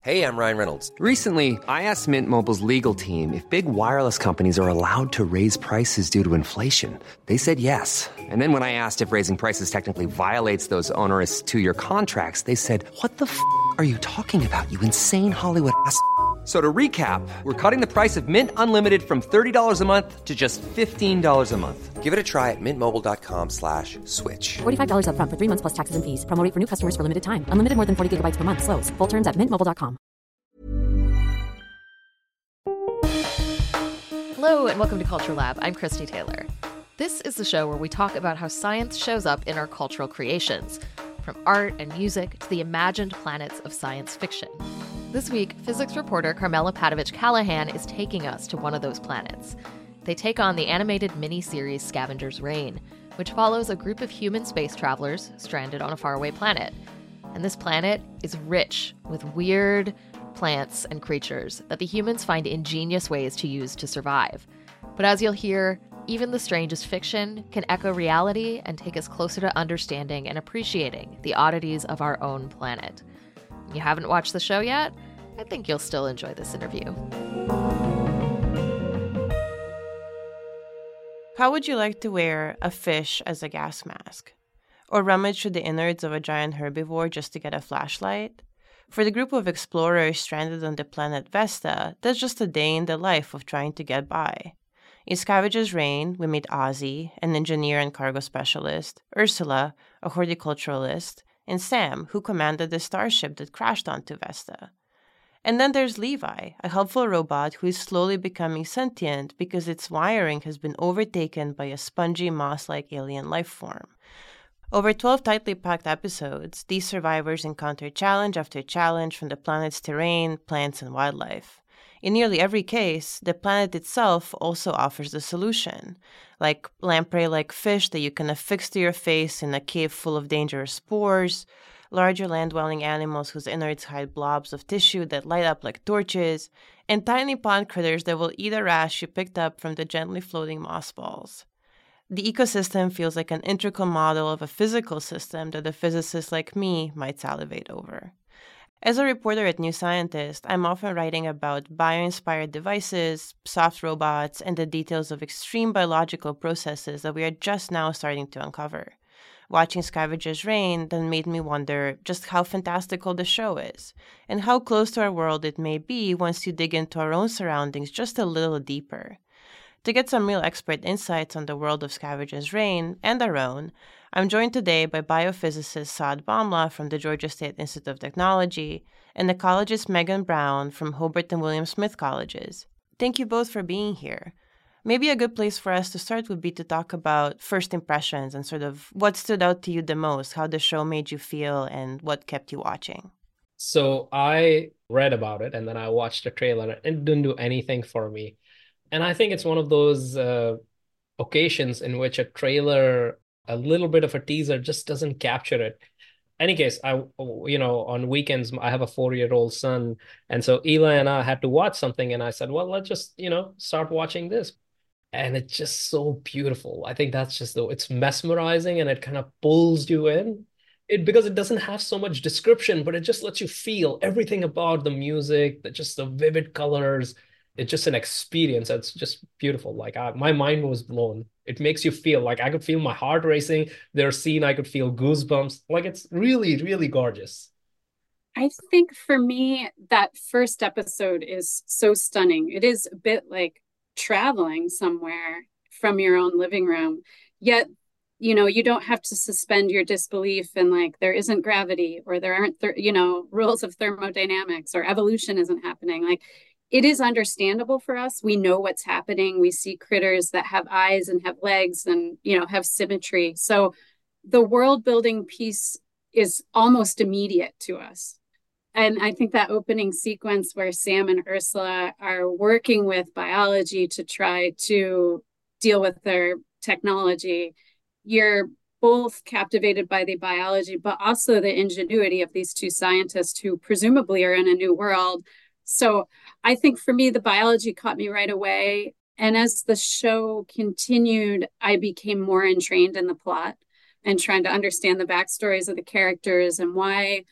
Hey, I'm Ryan Reynolds. Recently, I asked Mint Mobile's legal team if big wireless companies are allowed to raise prices due to inflation. They said yes. And then when I asked if raising prices technically violates those onerous two-year contracts, they said, "What the f*** are you talking about, you insane Hollywood ass?" So to recap, we're cutting the price of Mint Unlimited from $30 a month to just $15 a month. Give it a try at mintmobile.com/switch. $45 up front for 3 months plus taxes and fees. Promo rate for new customers for limited time. Unlimited more than 40 gigabytes per month. Slows full terms at mintmobile.com. Hello and welcome to Culture Lab. I'm Christy Taylor. This is the show where we talk about how science shows up in our cultural creations, from art and music to the imagined planets of science fiction. This week, physics reporter Carmela Padovich-Callahan is taking us to one of those planets. They take on the animated mini-series Scavenger's Reign, which follows a group of human space travelers stranded on a faraway planet. And this planet is rich with weird plants and creatures that the humans find ingenious ways to use to survive. But as you'll hear, even the strangest fiction can echo reality and take us closer to understanding and appreciating the oddities of our own planet. You haven't watched the show yet? I think you'll still enjoy this interview. How would you like to wear a fish as a gas mask? Or rummage through the innards of a giant herbivore just to get a flashlight? For the group of explorers stranded on the planet Vesta, that's just a day in the life of trying to get by. In Scavenger's Reign, we meet Ozzy, an engineer and cargo specialist, Ursula, a horticulturalist, and Sam, who commanded the starship that crashed onto Vesta. And then there's Levi, a helpful robot who is slowly becoming sentient because its wiring has been overtaken by a spongy moss-like alien life form. Over 12 tightly packed episodes, these survivors encounter challenge after challenge from the planet's terrain, plants, and wildlife. In nearly every case, the planet itself also offers the solution, like lamprey-like fish that you can affix to your face in a cave full of dangerous spores, larger land-dwelling animals whose innards hide blobs of tissue that light up like torches, and tiny pond critters that will eat a rash you picked up from the gently floating moss balls. The ecosystem feels like an integral model of a physical system that a physicist like me might salivate over. As a reporter at New Scientist, I'm often writing about bio-inspired devices, soft robots, and the details of extreme biological processes that we are just now starting to uncover. Watching Scavenger's Reign then made me wonder just how fantastical the show is, and how close to our world it may be once you dig into our own surroundings just a little deeper. To get some real expert insights on the world of Scavenger's Reign and our own, I'm joined today by biophysicist Saad Bhamla from the Georgia State Institute of Technology and ecologist Megan Brown from Hobart and William Smith Colleges. Thank you both for being here. Maybe a good place for us to start would be to talk about first impressions and sort of what stood out to you the most, how the show made you feel, and what kept you watching. So I read about it and then I watched the trailer and it didn't do anything for me. And I think it's one of those occasions in which a trailer, a little bit of a teaser just doesn't capture it. Any case, on weekends, I have a 4-year-old son. And so Eli and I had to watch something. And I said, well, let's just, start watching this. And it's just so beautiful. I think that's just, it's mesmerizing and it kind of pulls you in. Because it doesn't have so much description, but it just lets you feel everything about the music, just the vivid colors. It's just an experience. It's just beautiful. Like my mind was blown. It makes you feel like I could feel my heart racing. There's a scene I could feel goosebumps. Like it's really, really gorgeous. I think for me, that first episode is so stunning. It is a bit like traveling somewhere from your own living room. Yet, you don't have to suspend your disbelief and like there isn't gravity or there aren't, rules of thermodynamics or evolution isn't happening. Like, it is understandable for us. We know what's happening. We see critters that have eyes and have legs and, have symmetry. So the world building piece is almost immediate to us. And I think that opening sequence where Sam and Ursula are working with biology to try to deal with their technology, you're both captivated by the biology, but also the ingenuity of these two scientists who presumably are in a new world. So I think for me, the biology caught me right away. And as the show continued, I became more entrained in the plot and trying to understand the backstories of the characters and why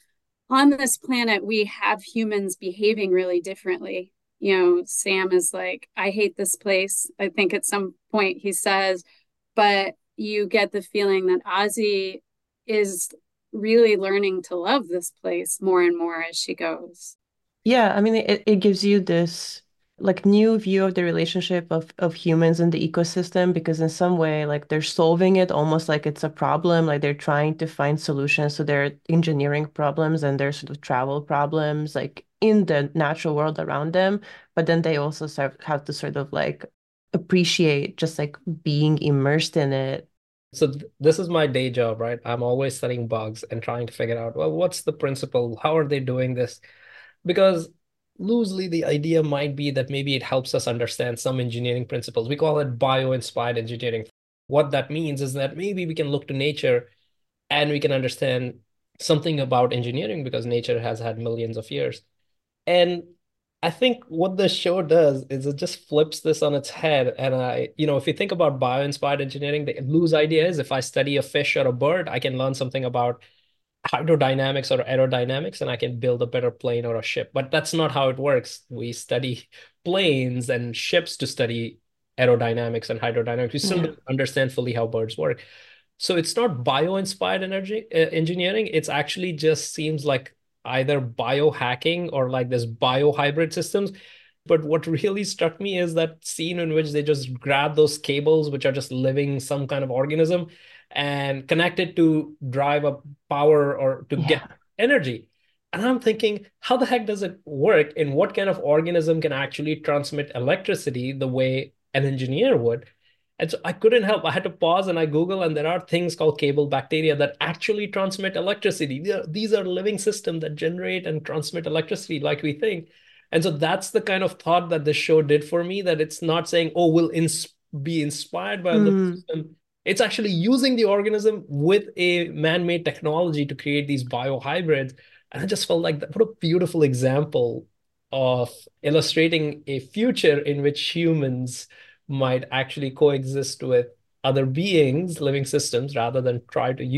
on this planet, we have humans behaving really differently. You know, Sam is like, I hate this place. I think at some point he says, but you get the feeling that Ozzy is really learning to love this place more and more as she goes. Yeah, I mean, it gives you this like new view of the relationship of humans and the ecosystem because in some way, like they're solving it almost like it's a problem, like they're trying to find solutions to their engineering problems and their sort of travel problems, like in the natural world around them. But then they also have to sort of like appreciate just like being immersed in it. So this is my day job, right? I'm always studying bugs and trying to figure out, well, what's the principle? How are they doing this? Because loosely, the idea might be that maybe it helps us understand some engineering principles. We call it bio-inspired engineering. What that means is that maybe we can look to nature and we can understand something about engineering because nature has had millions of years. And I think what the show does is it just flips this on its head. And if you think about bio-inspired engineering, the loose idea is if I study a fish or a bird, I can learn something about hydrodynamics or aerodynamics and I can build a better plane or a ship. But that's not how it works. We study planes and ships to study aerodynamics and hydrodynamics. We still Yeah. don't understand fully how birds work. So it's not bio-inspired engineering. It's actually just seems like either biohacking or like this biohybrid systems. But what really struck me is that scene in which they just grab those cables, which are just living some kind of organism, and connect it to drive up power or to get Yeah. energy. And I'm thinking, how the heck does it work? And what kind of organism can actually transmit electricity the way an engineer would? And so I couldn't help. I had to pause and I Google, and there are things called cable bacteria that actually transmit electricity. These are living systems that generate and transmit electricity like we think. And so that's the kind of thought that this show did for me, that it's not saying, oh, we'll be inspired by the Mm. system. It's actually using the organism with a man-made technology to create these biohybrids. And I just felt like what a beautiful example of illustrating a future in which humans might actually coexist with other beings, living systems, rather than try to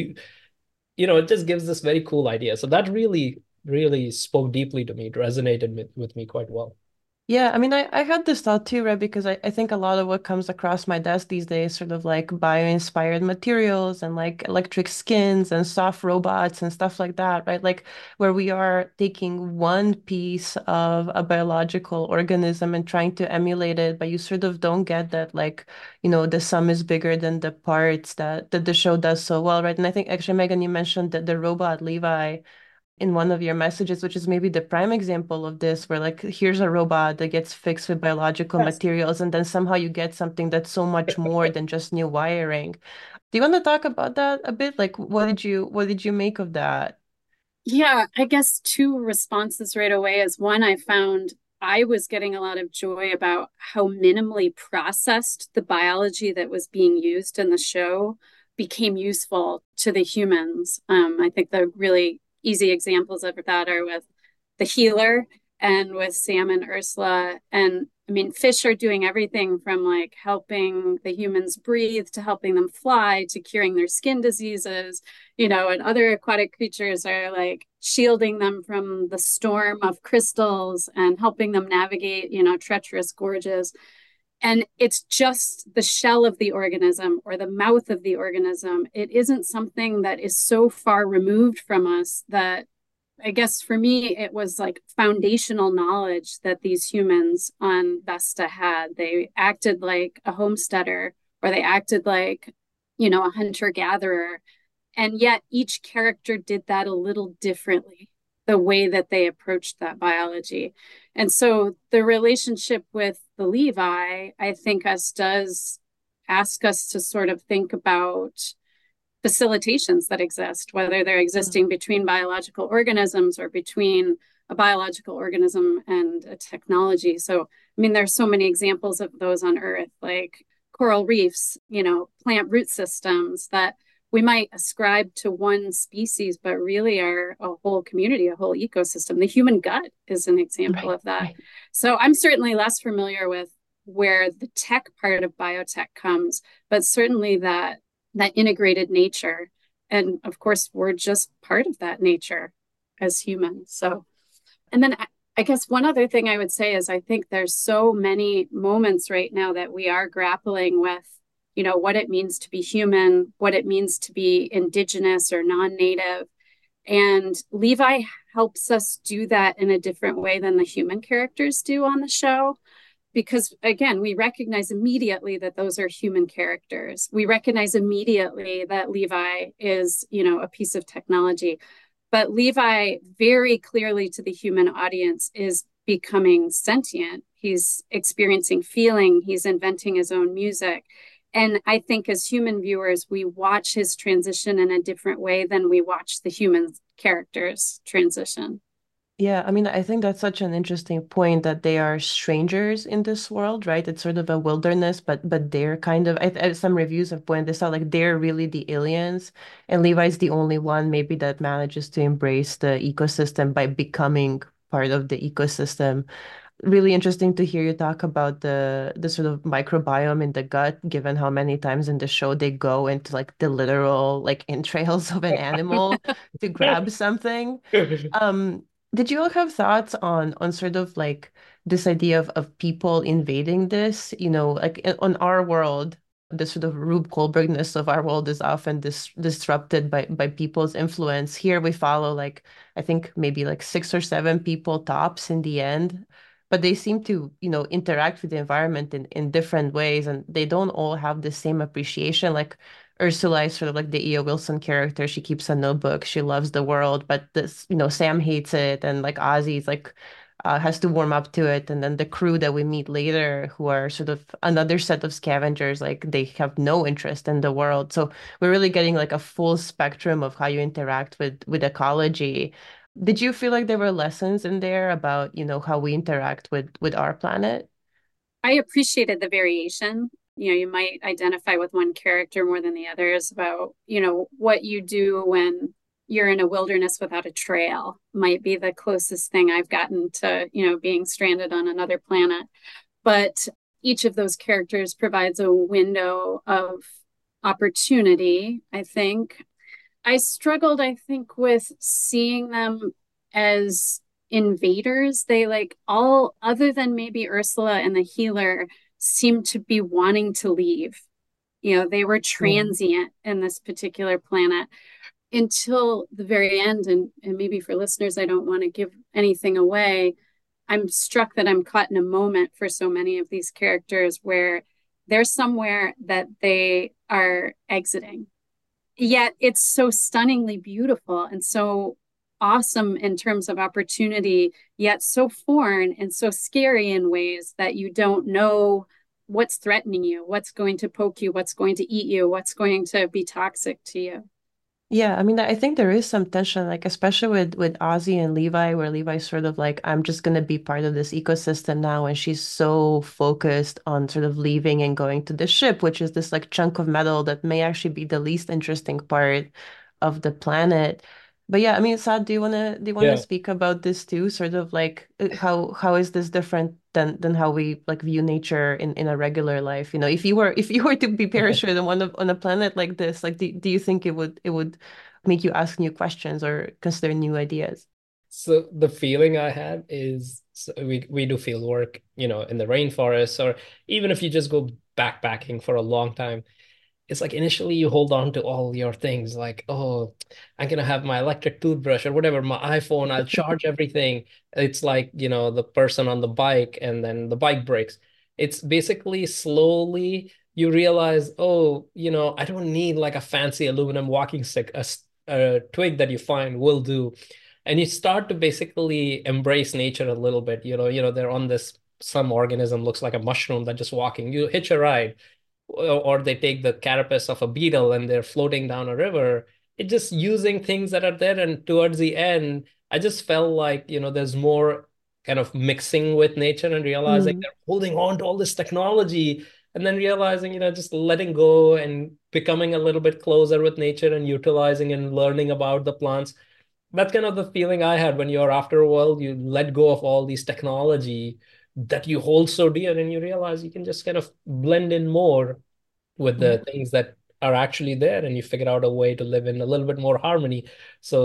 it just gives this very cool idea. So that really, really spoke deeply to me. It resonated with me quite well. Yeah, I mean, I had this thought too, right? Because I think a lot of what comes across my desk these days, sort of like bio-inspired materials and like electric skins and soft robots and stuff like that, right? Like where we are taking one piece of a biological organism and trying to emulate it, but you sort of don't get that, like, the sum is bigger than the parts that the show does so well, right? And I think actually, Megan, you mentioned that the robot Levi in one of your messages, which is maybe the prime example of this, where like here's a robot that gets fixed with biological Yes. materials, and then somehow you get something that's so much more than just new wiring. Do you want to talk about that a bit? Like, what did you make of that? Yeah, I guess two responses right away is one, I found I was getting a lot of joy about how minimally processed the biology that was being used in the show became useful to the humans. I think the really easy examples of that are with the healer and with Sam and Ursula. And I mean, fish are doing everything from like helping the humans breathe to helping them fly to curing their skin diseases, and other aquatic creatures are like shielding them from the storm of crystals and helping them navigate, treacherous gorges. And it's just the shell of the organism or the mouth of the organism. It isn't something that is so far removed from us that I guess for me, it was like foundational knowledge that these humans on Vesta had. They acted like a homesteader or they acted like, a hunter gatherer. And yet each character did that a little differently, the way that they approached that biology. And so the relationship with the Levi, I think, us does ask us to sort of think about facilitations that exist, whether they're existing between biological organisms or between a biological organism and a technology. So, I mean, there's so many examples of those on Earth, like coral reefs, plant root systems that we might ascribe to one species, but really are a whole community, a whole ecosystem. The human gut is an example Right, of that. right. So I'm certainly less familiar with where the tech part of biotech comes, but certainly that integrated nature. And of course, we're just part of that nature. as humans. So, and then I guess one other thing I would say is I think there's so many moments right now that we are grappling with, what it means to be human, what it means to be indigenous or non-native. And Levi helps us do that in a different way than the human characters do on the show. Because again, we recognize immediately that those are human characters. We recognize immediately that Levi is, a piece of technology. But Levi, very clearly to the human audience, is becoming sentient. He's experiencing feeling. He's inventing his own music. And I think as human viewers, we watch his transition in a different way than we watch the human characters transition. Yeah, I mean, I think that's such an interesting point that they are strangers in this world, right? It's sort of a wilderness, but they're kind of, some reviews have pointed this out, like they're really the aliens, and Levi's the only one maybe that manages to embrace the ecosystem by becoming part of the ecosystem. Really interesting to hear you talk about the sort of microbiome in the gut, given how many times in the show they go into like the literal like entrails of an animal to grab something. Um, did you all have thoughts on sort of like this idea of people invading this? Like on our world, the sort of Rube Goldbergness of our world is often disrupted by people's influence. Here we follow like I think maybe like 6 or 7 people tops in the end, but they seem to, interact with the environment in different ways, and they don't all have the same appreciation. Like Ursula is sort of like the E.O. Wilson character. She keeps a notebook. She loves the world, but this, Sam hates it, and like Ozzy's like has to warm up to it. And then the crew that we meet later, who are sort of another set of scavengers, like they have no interest in the world. So we're really getting like a full spectrum of how you interact with ecology. Did you feel like there were lessons in there about, how we interact with our planet? I appreciated the variation. You might identify with one character more than the others about, what you do when you're in a wilderness without a trail might be the closest thing I've gotten to, being stranded on another planet. But each of those characters provides a window of opportunity, I think. I struggled, I think, with seeing them as invaders. They like all other than maybe Ursula and the healer seemed to be wanting to leave. They were transient in this particular planet until the very end. And maybe for listeners, I don't want to give anything away. I'm struck that I'm caught in a moment for so many of these characters where they're somewhere that they are exiting. Yet it's so stunningly beautiful and so awesome in terms of opportunity, yet so foreign and so scary in ways that you don't know what's threatening you, what's going to poke you, what's going to eat you, what's going to be toxic to you. Yeah, I mean, I think there is some tension, like especially with Ozzy and Levi, where Levi's sort of like, I'm just gonna be part of this ecosystem now, and she's so focused on sort of leaving and going to the ship, which is this like chunk of metal that may actually be the least interesting part of the planet. But yeah, I mean, Saad, do you wanna Yeah. speak about this too? Sort of like how is this different than how we like view nature in a regular life? If you were to be parachuted on a planet like this, like do you think it would make you ask new questions or consider new ideas? So the feeling I had is so we do field work, in the rainforest, or even if you just go backpacking for a long time, it's like initially you hold on to all your things like, oh, I'm gonna have my electric toothbrush or whatever, my iPhone, I'll charge everything. It's like, the person on the bike and then the bike breaks. It's basically slowly you realize, oh, I don't need like a fancy aluminum walking stick. A twig that you find will do. And you start to basically embrace nature a little bit. They're on this, some organism looks like a mushroom that just walking. You hitch a ride, or they take the carapace of a beetle and they're floating down a river. It just using things that are there. And towards the end, I just felt like, there's more kind of mixing with nature and realizing Mm. they're holding on to all this technology, and then realizing, just letting go and becoming a little bit closer with nature and utilizing and learning about the plants. That's kind of the feeling I had when you're after a while, you let go of all these technology that you hold so dear, and you realize you can just kind of blend in more with the things that are actually there, and you figure out a way to live in a little bit more harmony. So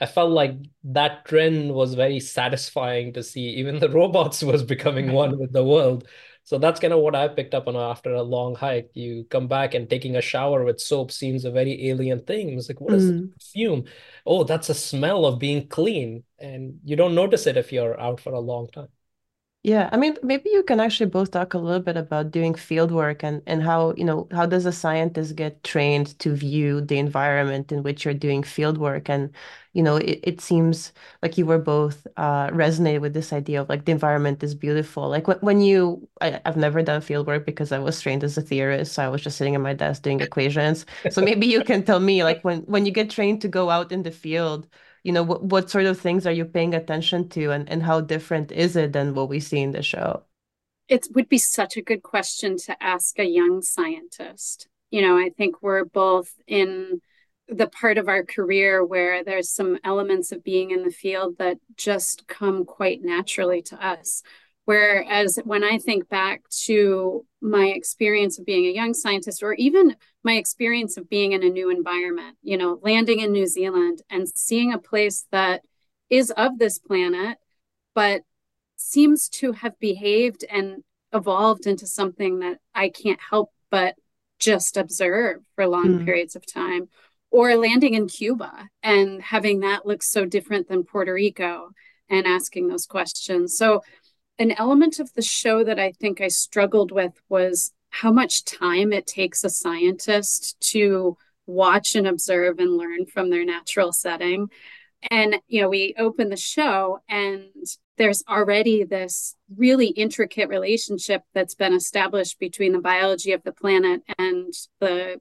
I felt like that trend was very satisfying to see. Even the robots was becoming one with the world. So that's kind of what I picked up on after a long hike. You come back and taking a shower with soap seems a very alien thing. It's like, what is the Mm. perfume? Oh, that's a smell of being clean. And you don't notice it if you're out for a long time. Yeah, I mean, maybe you can actually both talk a little bit about doing field work and how, how does a scientist get trained to view the environment in which you're doing field work? And, it seems like you were both resonate with this idea of like the environment is beautiful. Like I've never done field work because I was trained as a theorist, so I was just sitting at my desk doing equations. So maybe you can tell me like when you get trained to go out in the field, what sort of things are you paying attention to and how different is it than what we see in the show? It would be such a good question to ask a young scientist. I think we're both in the part of our career where there's some elements of being in the field that just come quite naturally to us. Whereas when I think back to my experience of being a young scientist, or even my experience of being in a new environment, landing in New Zealand and seeing a place that is of this planet, but seems to have behaved and evolved into something that I can't help but just observe for long Mm. periods of time. Or landing in Cuba and having that look so different than Puerto Rico and asking those questions. So, an element of the show that I think I struggled with was how much time it takes a scientist to watch and observe and learn from their natural setting. And, we open the show and there's already this really intricate relationship that's been established between the biology of the planet and the,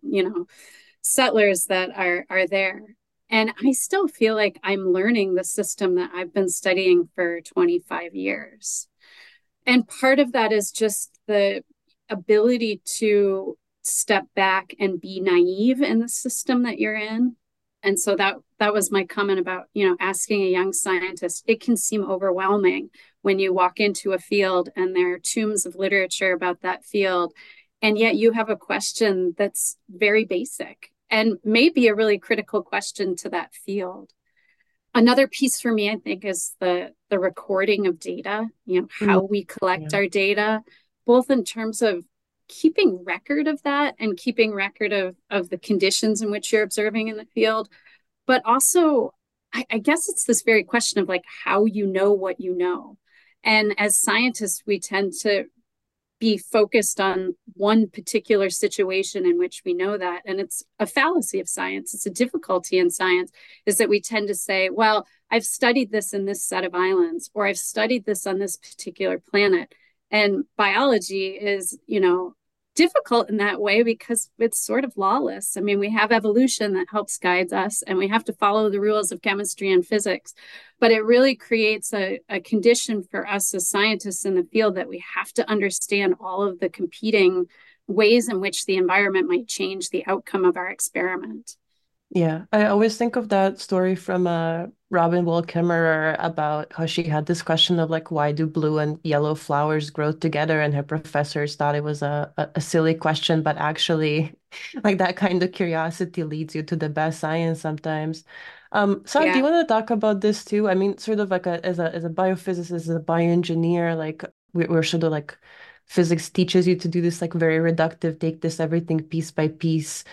settlers that are there. And I still feel like I'm learning the system that I've been studying for 25 years. And part of that is just the ability to step back and be naive in the system that you're in. And so that was my comment about, asking a young scientist. It can seem overwhelming when you walk into a field and there are tomes of literature about that field, and yet you have a question that's very basic and maybe a really critical question to that field. Another piece for me, I think, is the recording of data, Mm. how we collect Yeah. our data, both in terms of keeping record of that and keeping record of the conditions in which you're observing in the field, but also I guess it's this very question of like how you know what you know. And as scientists, we tend to be focused on one particular situation in which we know that. And it's a fallacy of science. It's a difficulty in science is that we tend to say, well, I've studied this in this set of islands, or I've studied this on this particular planet. And biology is, difficult in that way because it's sort of lawless. I mean, we have evolution that helps guide us, and we have to follow the rules of chemistry and physics. But it really creates a condition for us as scientists in the field that we have to understand all of the competing ways in which the environment might change the outcome of our experiment. Yeah, I always think of that story from Robin Wall Kimmerer about how she had this question of like, why do blue and yellow flowers grow together? And her professors thought it was a silly question, but actually, like that kind of curiosity leads you to the best science sometimes. Sarah, do you Yeah. want to talk about this too? I mean, sort of like as a biophysicist, as a bioengineer, like we're sort of like physics teaches you to do this like very reductive, take this everything piece by piece.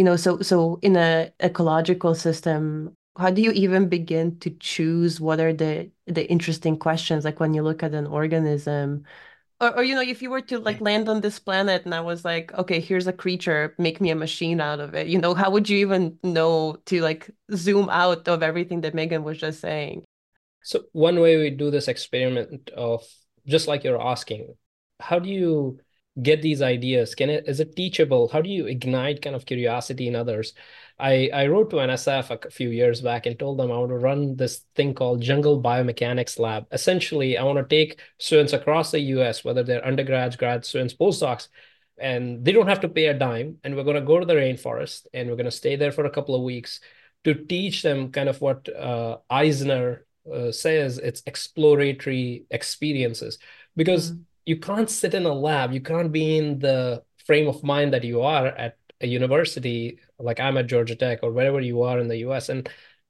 So in a ecological system, how do you even begin to choose what are the interesting questions? Like when you look at an organism, or if you were to like land on this planet and I was like, okay, here's a creature, make me a machine out of it. How would you even know to like zoom out of everything that Megan was just saying? So one way we do this experiment of just like you're asking, how do you get these ideas? Is it teachable? How do you ignite kind of curiosity in others? I wrote to NSF a few years back and told them I want to run this thing called Jungle Biomechanics Lab. Essentially, I want to take students across the US, whether they're undergrads, grad students, postdocs, and they don't have to pay a dime. And we're going to go to the rainforest and we're going to stay there for a couple of weeks to teach them kind of what Eisner says it's exploratory experiences, because Mm. you can't sit in a lab, you can't be in the frame of mind that you are at a university like I'm at Georgia Tech or wherever you are in the US, and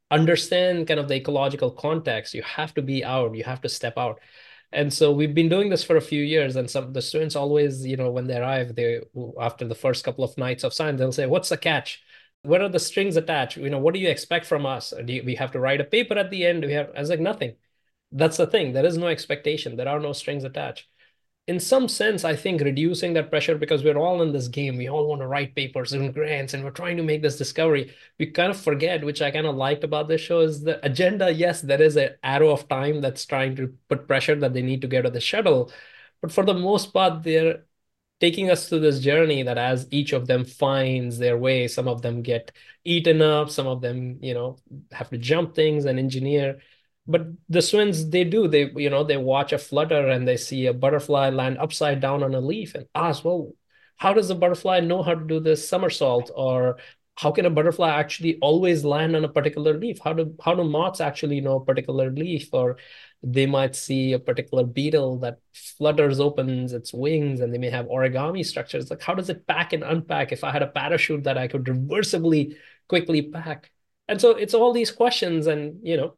understand kind of the ecological context, you have to be out, you have to step out. And so we've been doing this for a few years, and some the students always, when they arrive, they after the first couple of nights of science, they'll say, "What's the catch? What are the strings attached? What do you expect from us? We have to write a paper at the end? I was like, nothing. That's the thing. There is no expectation. There are no strings attached. In some sense, I think reducing that pressure, because we're all in this game, we all want to write papers and grants, and we're trying to make this discovery. We kind of forget, which I kind of liked about this show, is the agenda. Yes, there is an arrow of time that's trying to put pressure that they need to get to the shuttle. But for the most part, they're taking us through this journey that as each of them finds their way, some of them get eaten up, some of them, have to jump things and engineer. But the swins, they watch a flutter and they see a butterfly land upside down on a leaf and ask, well, how does the butterfly know how to do this somersault? Or how can a butterfly actually always land on a particular leaf? How do moths actually know a particular leaf? Or they might see a particular beetle that flutters, opens its wings, and they may have origami structures. Like, how does it pack and unpack? If I had a parachute that I could reversibly quickly pack. And so it's all these questions. And,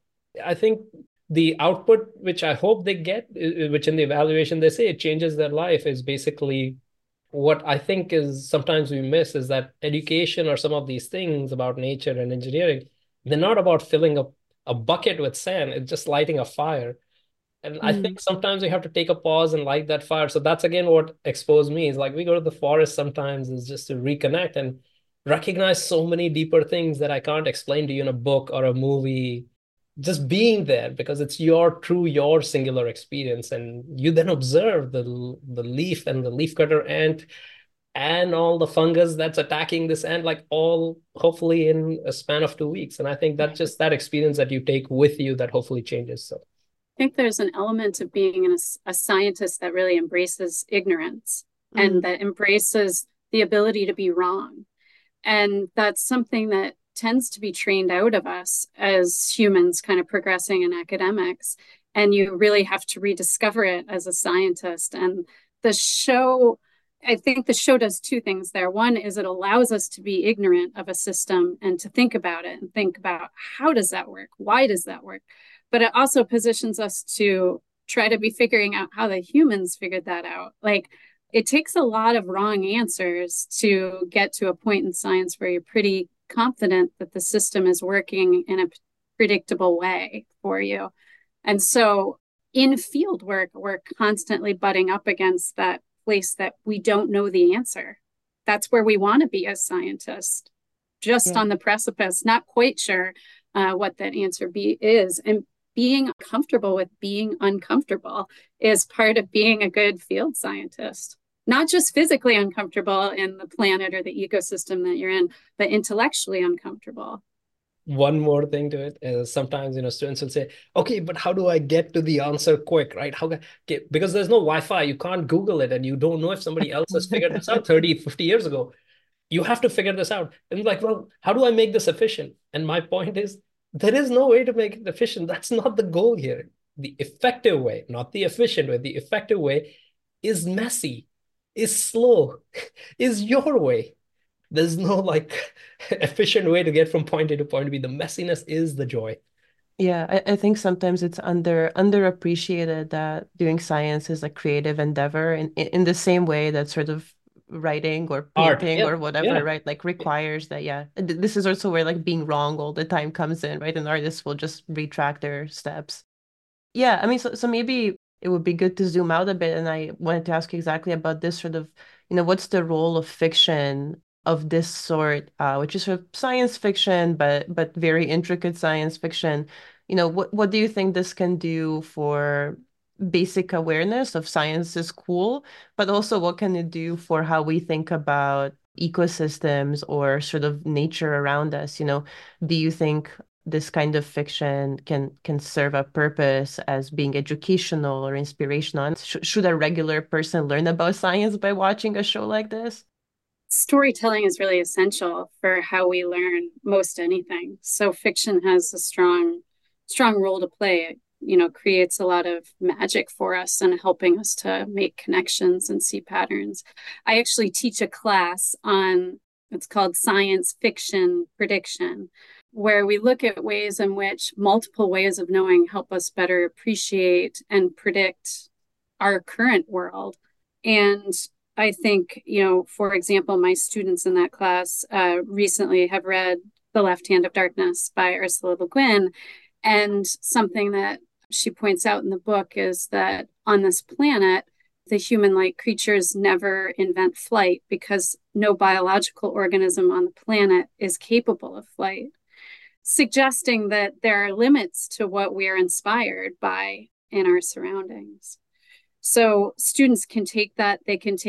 I think the output, which I hope they get, which in the evaluation they say it changes their life, is basically what I think is sometimes we miss, is that education or some of these things about nature and engineering, they're not about filling up a bucket with sand. It's just lighting a fire. And I think sometimes we have to take a pause and light that fire. So that's again what exposed me, is like we go to the forest sometimes is just to reconnect and recognize so many deeper things that I can't explain to you in a book or a movie. Just being there, because it's your singular experience, and you then observe the leaf and the leafcutter ant and all the fungus that's attacking this ant, like all hopefully in a span of 2 weeks. And I think that's just that experience that you take with you that hopefully changes. So I think there's an element of being a scientist that really embraces ignorance and that embraces the ability to be wrong. And that's something that tends to be trained out of us as humans kind of progressing in academics. And you really have to rediscover it as a scientist. And I think the show does two things there. One is it allows us to be ignorant of a system and to think about it and think about, how does that work? Why does that work? But it also positions us to try to be figuring out how the humans figured that out. Like, it takes a lot of wrong answers to get to a point in science where you're pretty confident that the system is working in a predictable way for you. And so in field work, we're constantly butting up against that place that we don't know the answer. That's where we want to be as scientists, just on the precipice, not quite sure what that answer is. And being comfortable with being uncomfortable is part of being a good field scientist. Not just physically uncomfortable in the planet or the ecosystem that you're in, but intellectually uncomfortable. One more thing to it is sometimes, students will say, okay, but how do I get to the answer quick, right? Because there's no Wi-Fi, you can't Google it, and you don't know if somebody else has figured this out 30, 50 years ago. You have to figure this out. And like, well, how do I make this efficient? And my point is, there is no way to make it efficient. That's not the goal here. The effective way, not the efficient way, the effective way is messy, is slow, is your way. There's no efficient way to get from point A to point B. The messiness is the joy. Yeah, I think sometimes it's underappreciated that doing science is a creative endeavor in the same way that sort of writing or painting or whatever, right? Like requires that, This is also where being wrong all the time comes in, right? And artists will just retract their steps. Yeah, I mean, so maybe it would be good to zoom out a bit. And I wanted to ask you exactly about this sort of, what's the role of fiction of this sort, which is sort of science fiction, but very intricate science fiction. What do you think this can do for basic awareness of science is cool, but also what can it do for how we think about ecosystems or sort of nature around us? Do you think this kind of fiction can serve a purpose as being educational or inspirational? And should a regular person learn about science by watching a show like this? Storytelling is really essential for how we learn most anything. So fiction has a strong role to play. It creates a lot of magic for us and helping us to make connections and see patterns. I actually teach a class on, it's called Science Fiction Prediction, where we look at ways in which multiple ways of knowing help us better appreciate and predict our current world. And I think, for example, my students in that class recently have read The Left Hand of Darkness by Ursula Le Guin. And something that she points out in the book is that on this planet, the human-like creatures never invent flight because no biological organism on the planet is capable of flight, suggesting that there are limits to what we are inspired by in our surroundings. So students can take that,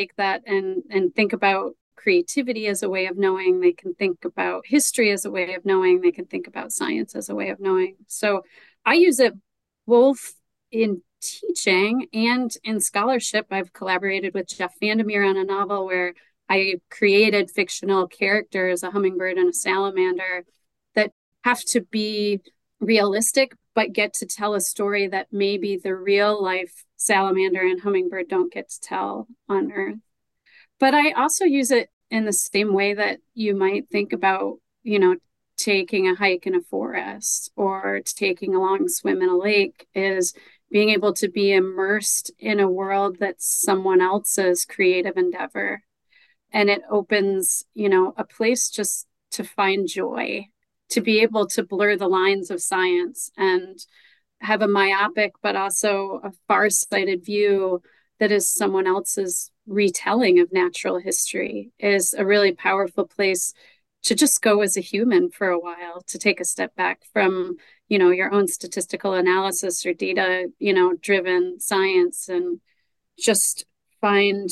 and think about creativity as a way of knowing. They can think about history as a way of knowing. They can think about science as a way of knowing. So I use it both in teaching and in scholarship. I've collaborated with Jeff Vandermeer on a novel where I created fictional characters, a hummingbird and a salamander, that have to be realistic, but get to tell a story that maybe the real life salamander and hummingbird don't get to tell on Earth. But I also use it in the same way that you might think about, taking a hike in a forest or taking a long swim in a lake, is being able to be immersed in a world that's someone else's creative endeavor. And it opens, a place just to find joy, to be able to blur the lines of science and have a myopic, but also a far-sighted view that is someone else's retelling of natural history, is a really powerful place to just go as a human for a while, to take a step back from, your own statistical analysis or data, driven science, and just find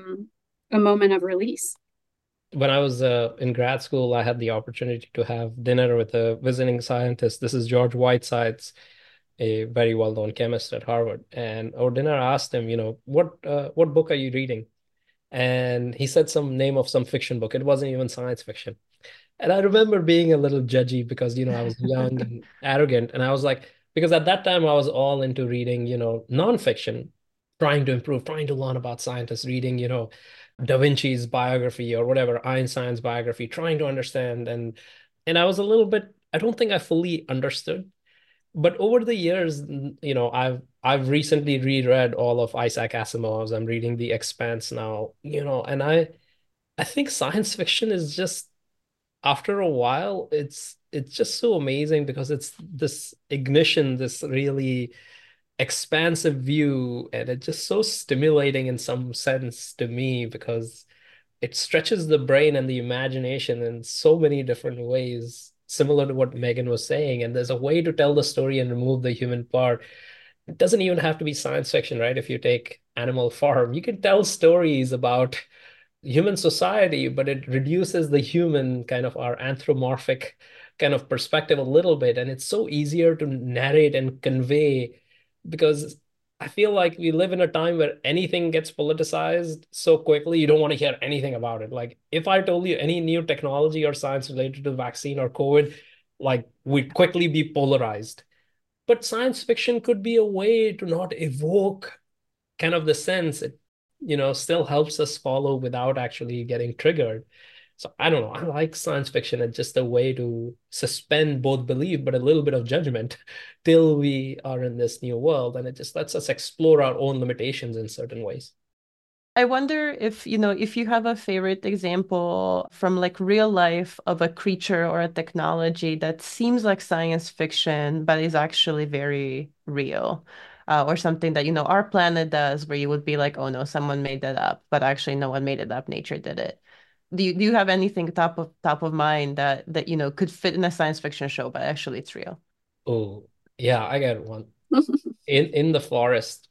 a moment of release. When I was in grad school, I had the opportunity to have dinner with a visiting scientist. This is George Whitesides, a very well-known chemist at Harvard. And over dinner, I asked him, what book are you reading? And he said some name of some fiction book. It wasn't even science fiction. And I remember being a little judgy because, I was young and arrogant. And I was like, because at that time I was all into reading, nonfiction, trying to improve, trying to learn about scientists, reading, Da Vinci's biography or whatever, Einstein's biography, trying to understand. And I was a little bit, I don't think I fully understood. But over the years, I've recently reread all of Isaac Asimov's. I'm reading The Expanse now, and I think science fiction is just, after a while, it's just so amazing because it's this ignition, this really expansive view, and it's just so stimulating in some sense to me because it stretches the brain and the imagination in so many different ways, similar to what Megan was saying. And there's a way to tell the story and remove the human part. It doesn't even have to be science fiction, right? If you take Animal Farm, you can tell stories about human society, but it reduces the human, kind of our anthropomorphic kind of perspective a little bit. And it's so easier to narrate and convey because I feel like we live in a time where anything gets politicized so quickly, you don't want to hear anything about it. Like if I told you any new technology or science related to vaccine or COVID, like we'd quickly be polarized. But science fiction could be a way to not evoke kind of the sense. It, still helps us follow without actually getting triggered. So I don't know. I like science fiction as just a way to suspend both belief, but a little bit of judgment till we are in this new world. And it just lets us explore our own limitations in certain ways. I wonder if you have a favorite example from like real life of a creature or a technology that seems like science fiction, but is actually very real. Or something that, our planet does, where you would be like, oh no, someone made that up, but actually no one made it up. Nature did it. Do you have anything top of mind that could fit in a science fiction show, but actually it's real? Oh, yeah, I got one. In the forest,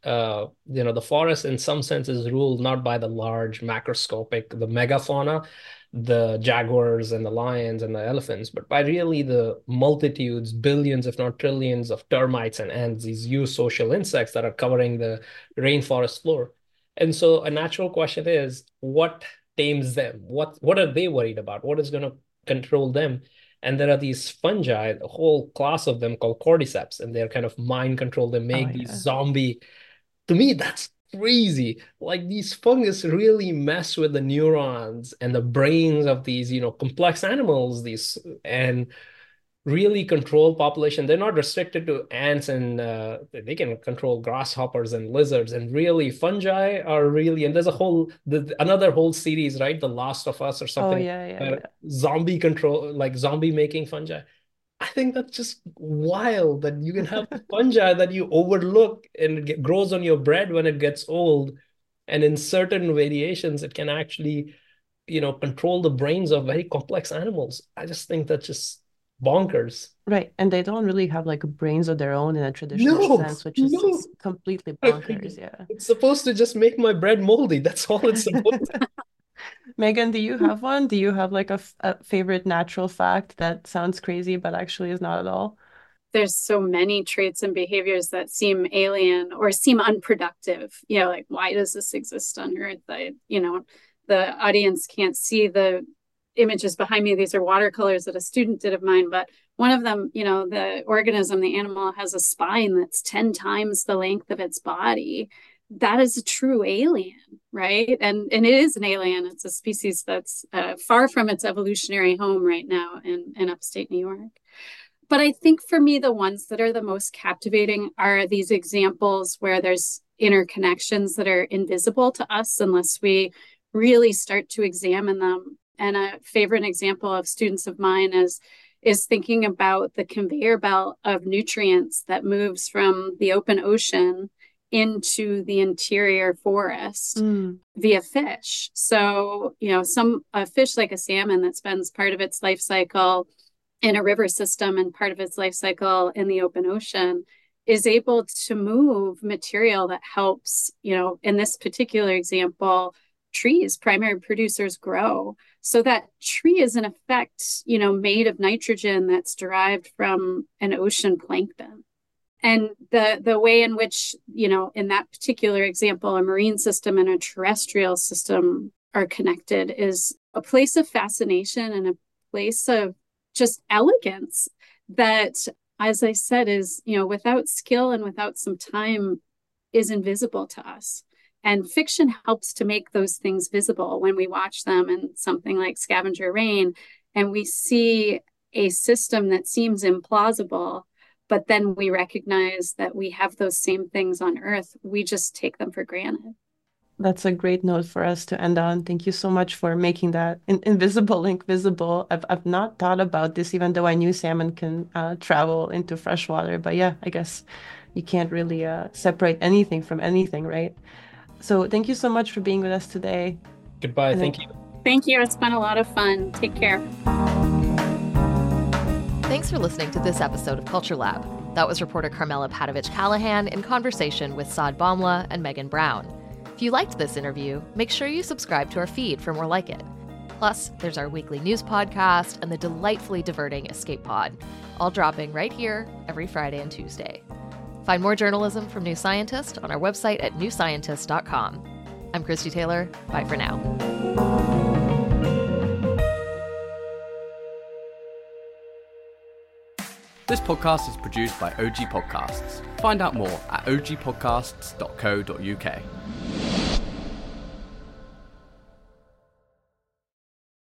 the forest in some sense is ruled not by the large macroscopic, the megafauna, the jaguars and the lions and the elephants, but by really the multitudes, billions, if not trillions of termites and ants, these eusocial insects that are covering the rainforest floor. And so a natural question is, what tames them? What are they worried about? What is going to control them? And there are these fungi, a whole class of them called cordyceps, and they're kind of mind control. They make these zombie. To me, that's crazy. Like these fungus really mess with the neurons and the brains of these, complex animals. And really control population. They're not restricted to ants, and they can control grasshoppers and lizards, and really fungi are really, and there's another whole series, right? The Last of Us or something. Oh, yeah. Zombie control, like zombie making fungi. I think that's just wild that you can have fungi that you overlook and it grows on your bread when it gets old. And in certain variations, it can actually, control the brains of very complex animals. I just think that's just bonkers. Right. And they don't really have like brains of their own in a traditional sense, which is completely bonkers. Yeah. It's supposed to just make my bread moldy. That's all it's supposed to. Megan, do you have one? Do you have like a favorite natural fact that sounds crazy, but actually is not at all? There's so many traits and behaviors that seem alien or seem unproductive. Like, why does this exist on Earth? The audience can't see the images behind me. These are watercolors that a student did of mine, but one of them, the organism, the animal, has a spine that's 10 times the length of its body. That is a true alien, right? And it is an alien. It's a species that's far from its evolutionary home right now in upstate New York. But I think for me, the ones that are the most captivating are these examples where there's interconnections that are invisible to us unless we really start to examine them. And a favorite example of students of mine is thinking about the conveyor belt of nutrients that moves from the open ocean into the interior forest via fish. So, a fish like a salmon that spends part of its life cycle in a river system and part of its life cycle in the open ocean is able to move material that helps, in this particular example, trees, primary producers, grow. So that tree is in effect, made of nitrogen that's derived from an ocean plankton. And the way in which, in that particular example, a marine system and a terrestrial system are connected is a place of fascination and a place of just elegance that, as I said, is, without skill and without some time, is invisible to us. And fiction helps to make those things visible when we watch them in something like Scavenger Rain, and we see a system that seems implausible, but then we recognize that we have those same things on Earth. We just take them for granted. That's a great note for us to end on. Thank you so much for making that invisible link visible. I've not thought about this, even though I knew salmon can travel into freshwater. But yeah, I guess you can't really separate anything from anything, right? So thank you so much for being with us today. Goodbye. Thank you. Thank you. It's been a lot of fun. Take care. Thanks for listening to this episode of Culture Lab. That was reporter Carmela Padovich-Callahan in conversation with Saad Bhamla and Megan Brown. If you liked this interview, make sure you subscribe to our feed for more like it. Plus, there's our weekly news podcast and the delightfully diverting Escape Pod, all dropping right here every Friday and Tuesday. Find more journalism from New Scientist on our website at newscientist.com. I'm Christy Taylor. Bye for now. This podcast is produced by OG Podcasts. Find out more at ogpodcasts.co.uk.